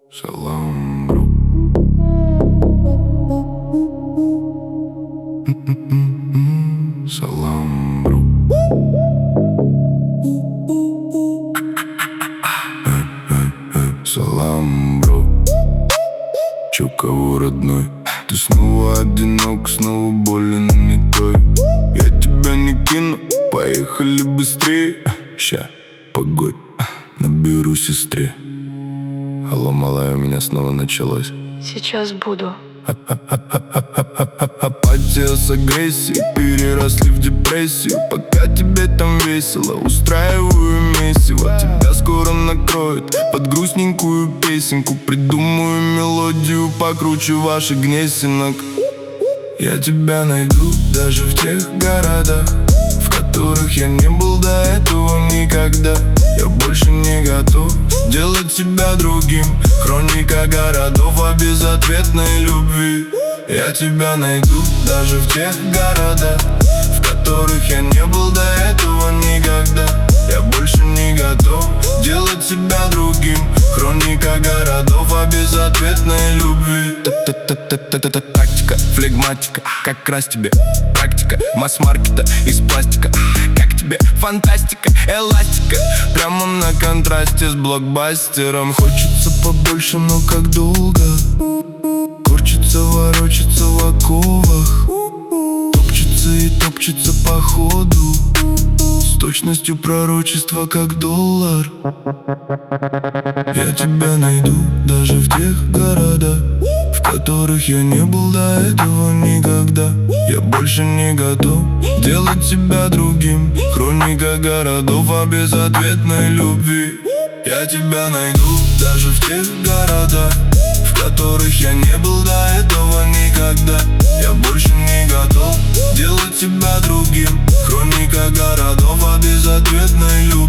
Салам, бро. Салам, бро. Салам, бро. Чё, кого, родной? Ты снова одинок, снова болен не той. Я тебя не кину, поехали быстрее. Ща, погодь, наберу сестре. Алло, малая, у меня снова началось. Сейчас буду. Апатия с агрессией переросли в депрессию. Пока тебе там весело, устраиваю месиво. Тебя скоро накроет под грустненькую песенку. Придумаю мелодию покруче ваших гнесинок. Я тебя найду даже в тех городах, в которых я не был до этого никогда. Я больше не готов делать тебя другим. Хроника городов о безответной любви. Я тебя найду даже в тех городах, в которых я не был до этого никогда. Я больше не готов делать тебя другим. Хроника городов о безответной любви. Тактика, флегматика, как раз тебе практика. Масс-маркета из пластика. Как тебе фантастика, эластика. Прямо на контрасте с блокбастером. Хочется побольше, но как долго? Корчится, ворочается в оковах. Топчется и топчется по ходу, с точностью пророчества, как доллар. Я тебя найду даже в тех городах, в которых я не был до этого никогда. Я больше не готов делать тебя другим. Хроника городов о безответной любви. Я тебя найду даже в тех городах, в которых я не был до этого никогда. Я больше не готов делать тебя другим. Хроника городов о безответной любви.